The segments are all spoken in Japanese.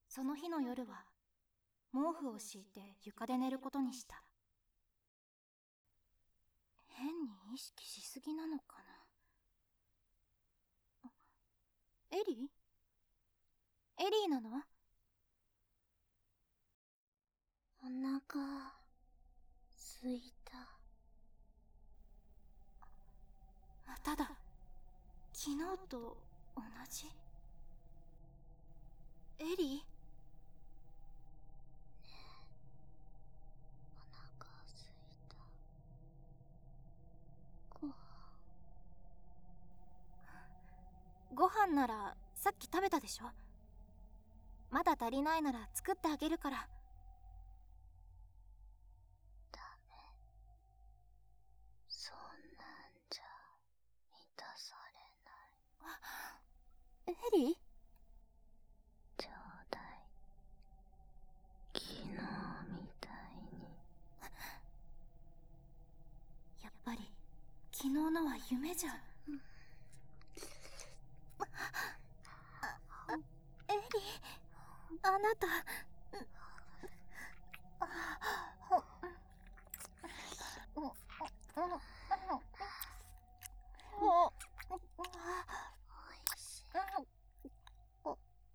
その日の夜は毛布を敷いて床で寝ることにした。変に意識しすぎなのかな。エリーなの？ お腹すいた。 ただ昨日と同じ。エリー、 お腹すいた。 ご飯ならさっき食べたでしょ。まだ足りないなら作ってあげるから。 ダメ。そんなんじゃ満たされない。 エリー、 ちょうだい。昨日みたいに。 やっぱり昨日のは夢じゃん。エリー、あなたおいしい。も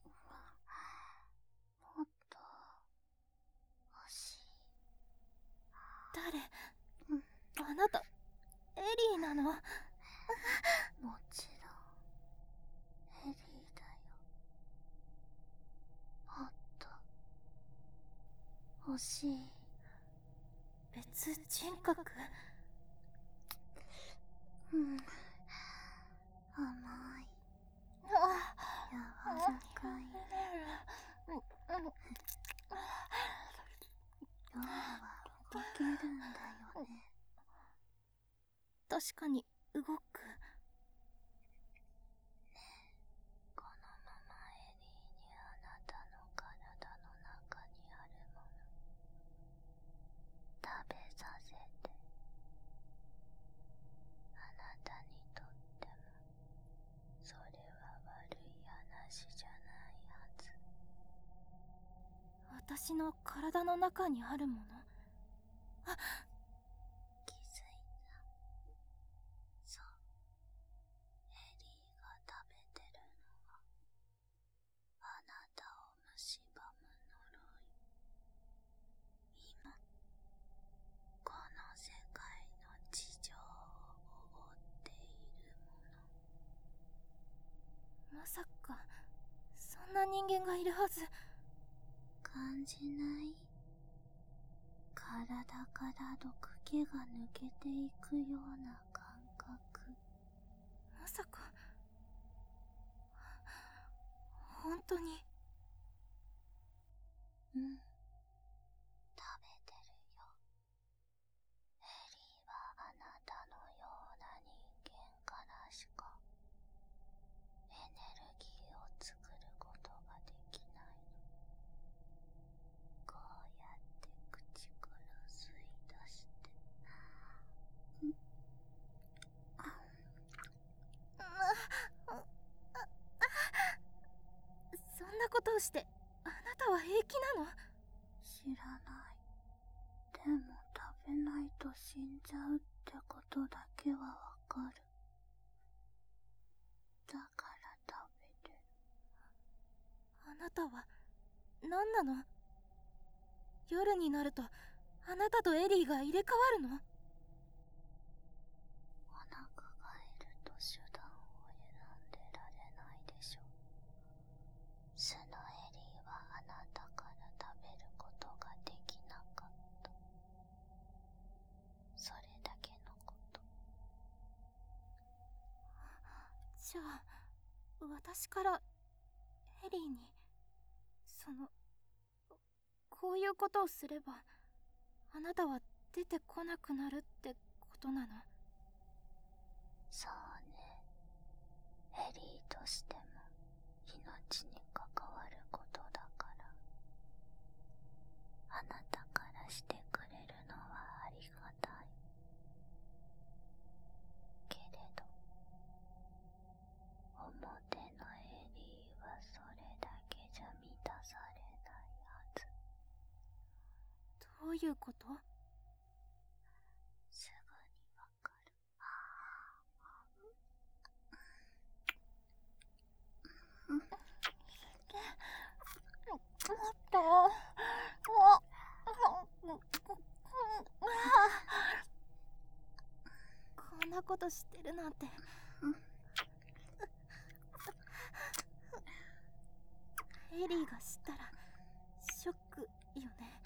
っと欲しい。 誰？あなたエリーなの？ もちろんエリーだよ。もっと欲しい。 別人格？ 甘い。柔らかい。今日は動けるんだよね。 確かに動く。 このままエリーにあなたの体の中にあるもの食べさせて。あなたにとってもそれは悪い話じゃないはず。 私の体の中にあるもの。 気づいた。そう。エリーが食べてるのはあなたを蝕む呪い。今この世界の地上を覆っているもの。 まさかそんな人間がいるはず。 感じない？体から毒気が抜けていくような感覚。 まさか本当に？ うん。食べてるよ。エリーはあなたのような人間からしかエネルギーを作ることができないの。こうやって口から吸い出して。 そんなことをしてあなたは平気なの？ 知らない。でも食べないと死んじゃうってことだけはわかる。だから食べる。 あなたは何なの？夜になるとあなたとエリーが入れ替わるの？ お腹が減ると手段を選んでられないでしょ。素のエリーはあなたから食べることができなかった。それだけのこと。 じゃあ私からエリーにこういうことをすればあなたは出てこなくなるってことなの？ そうね。エリーとしても命に関わることだから。あなたからしてくれるのはありがたい。けれど表のエリーはそれだけじゃ満たされない。 ういうこと？ すぐにわかる。 もっとこんなことしてるなんて。エリーが知ったらショックよね。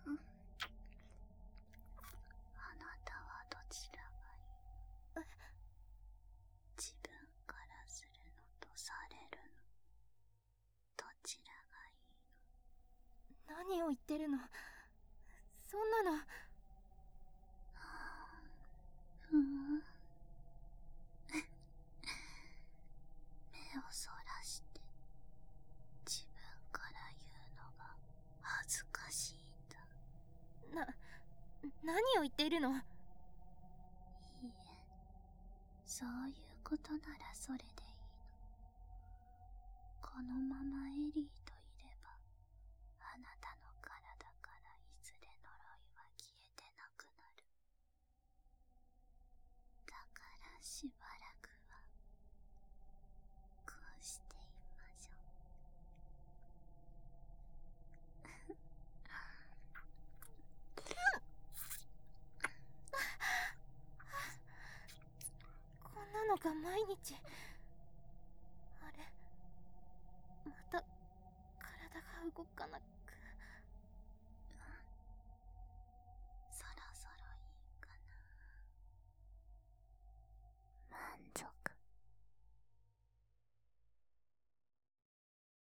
あなたはどちらがいい？自分からするのとされるの、どちらがいいの？ 何を言ってるの？そんなの。 目をそらして自分から言うのが恥ずかしいんだ。 何を言っているの？ いいえ、そういうことならそれでいいの。このままエリーといれば、あなたの体からいずれ呪いは消えてなくなる。だからしばらくはこうしていましょう。 こんなのが毎日。あれ、また体が動かなく